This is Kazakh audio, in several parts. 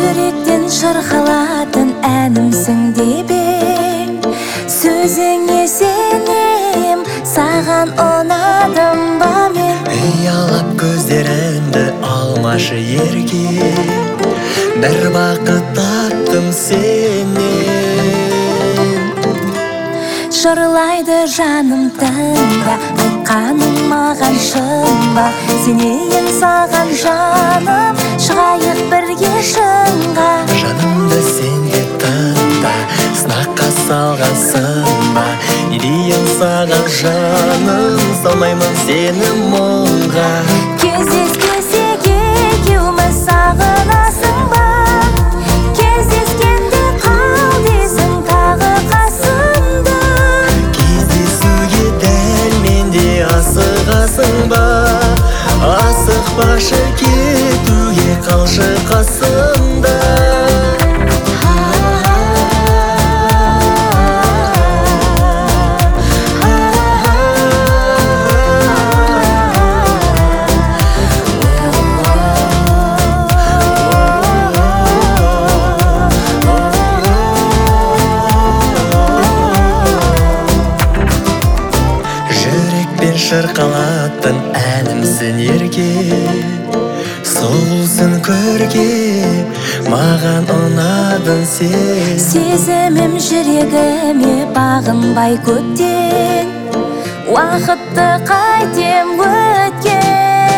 жүректен шырқалатын әнімсің деп ең. Сөзіңе сенем, саған ұнадым ба мен. Ұялап көздеріңді алмашы ерге, бір бақыт таптым сенен. Жырлайды жаным тыңда, айтқаның маған шын ба. Сенейін саған жаным, шығайық бірге шыңға. Жанымды сен де тыңда, сынаққа салғансың ба. Не дейін саған жаным, салмаймын сені мұңға. Кездеспесек екеуміз сағынасың ба. Кездескенде қал дейсің тағы қасымда. Кездесуге дәл менде асығасың ба. Асықпашы кетуге, қалшы қасымда. Шырқалатын әнімсің ерге, сұлусың көрге, маған ұнадың сен. Сезімім жүрегіме бағынбай көптен, уақытты қайтем өткен.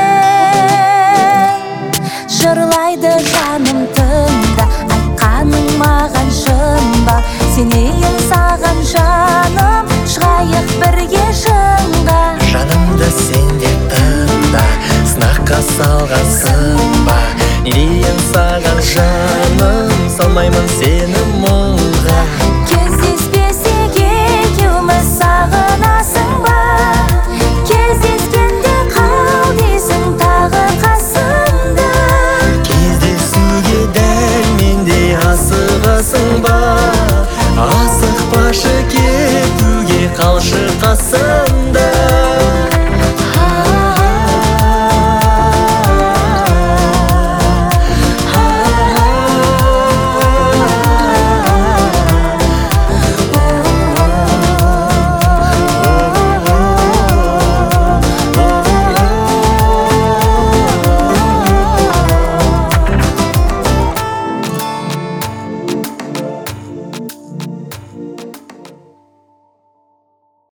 Жырлайды жаным тыңда, айтқаның маған шын ба. Сенейін саған жаным, шығайық бірге шыңға. Жанымды сен де тыңда, сынаққа салғансың ба. Не дейін саған жаным, салмаймын сені мұңға. Кездеспесек екеуміз сағынасың ба. Кездескенде қал дейсің тағы қасымда. Кездесуге дәл менде асығасың ба. Асықпашы кетуге, қалшы қасымда.